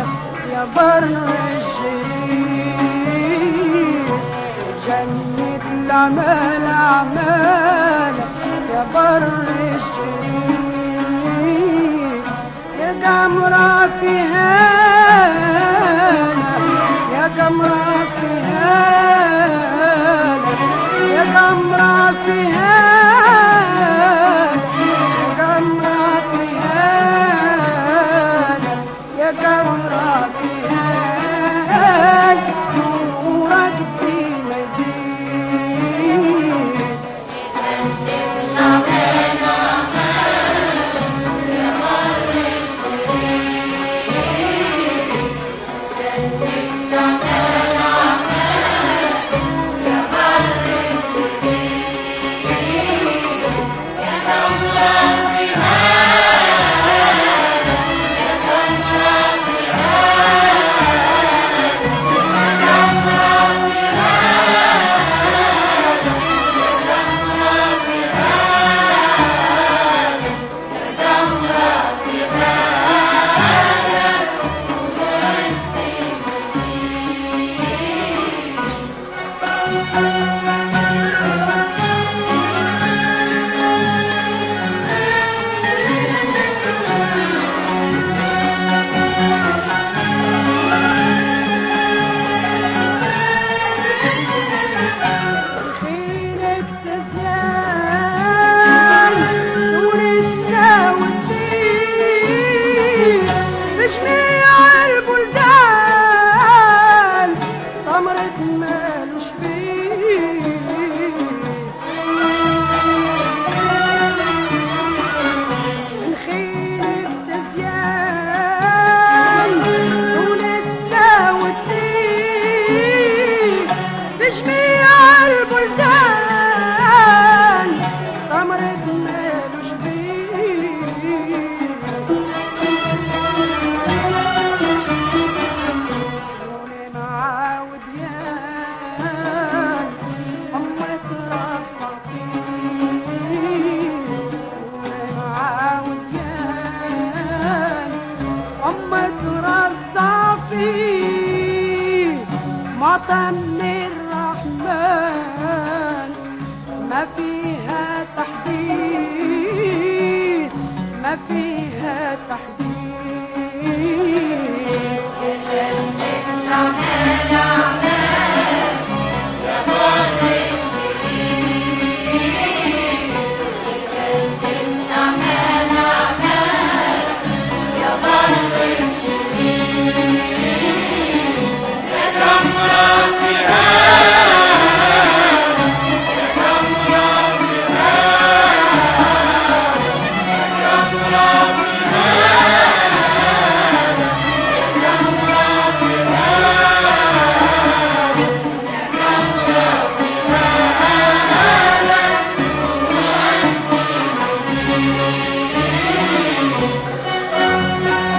يا بر الجليل، جنة العمال أعمالك يا بر الجليل، يا قمرة في هالك يا قمرة في هالك يا قمرة في هالك يا قمرة في هالك يا قمرة في هالك، نورك بمزيد جنة العمال أعمالك يا بر الجليل، جنة العمال أعمالك يا بر الجليل، يا قمرة في هالك يا قمرة في هالك يا قمرة في هالك يا قمرة في هالك يا قمرة في هالك، ونورك بمزيد خيرك تزيان ونسنا والدين بجميع البلدان، طمرك مالوش بيه من خيرك تزيان ونسنا والدين بجميع البلدان، طمرك مالوش بيه لوني معاود يان أمك رفع فيه، لوني معاود يان أمك رضع فيه، مطن الرحمن ما فيها تحديد ما فيها تحديد جنة العمال أعمالك يا بر الجليل، جنة العمال أعمالك يا بر الجليل، يا قمرة في هالك يا قمرة في هالك يا قمرة في هالك يا قمرة في هالك يا قمرة في هالك، ونورك بمزيد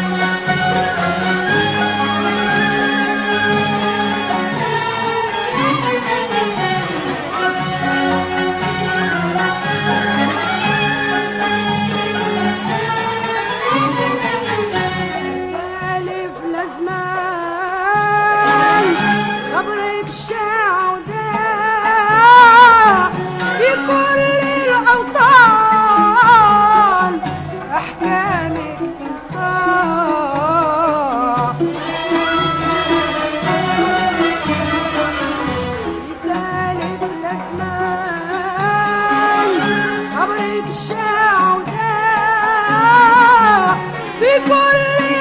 سالف لزمان خبرك شاع وداع في كل الأوطان، أحكامك تطاع يسالف لزمان خبرك شاع وداع في كل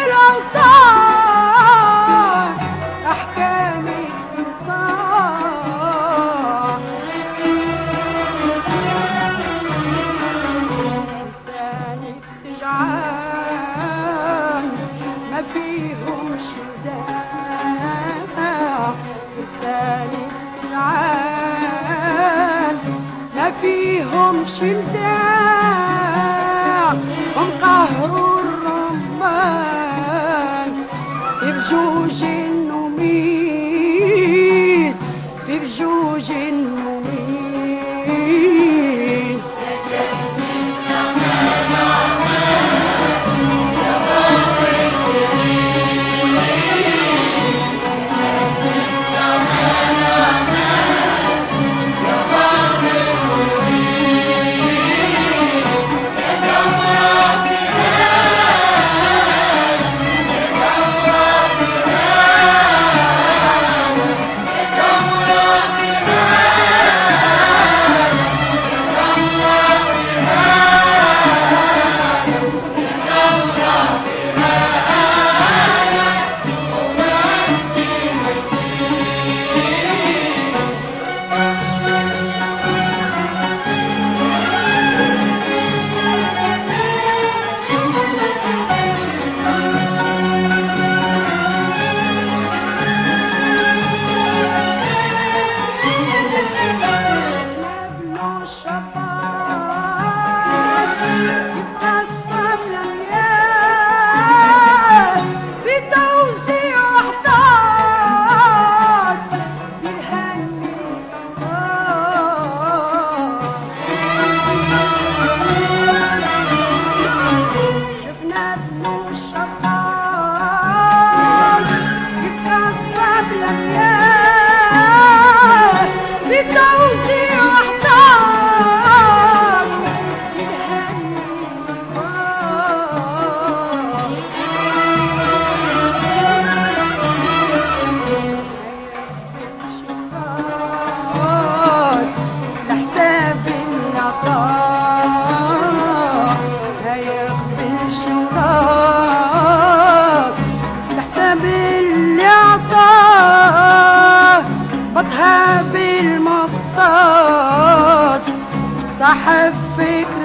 الأوطان، أحكامك تطاع لسانك سجعان ما فيهمش نزاع، لسانك سجعان ما فيهمش نزاع، هم قهروا الرمان في بجوج النميد في بجوج النميد يا جنة العمال أعمالك يا بر الجليل،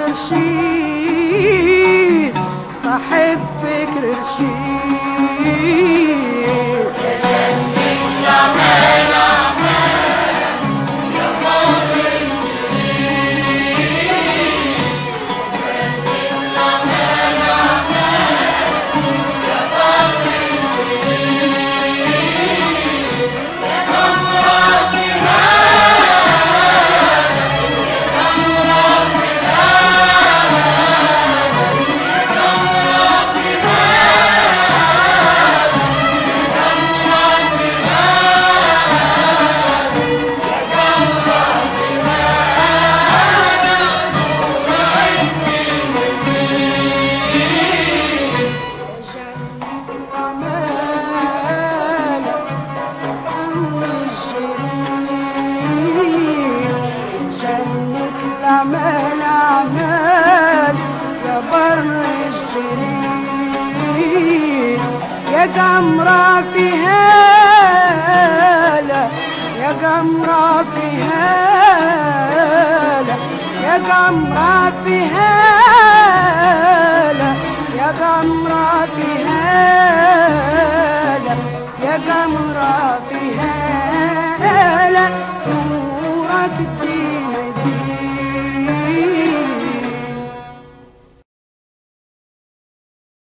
رشيد صاحب فكر رشيد يا جنة الأعمال يا بر السنين جنة الأعمال يا بر السنين يا تمرة أعمال أعمال يا بر الشريك يا جمرة في هالة يا جمرة في هالة يا جمرة في هالة يا جمرة في هالة يا جمرة في هالة نورك الدين زين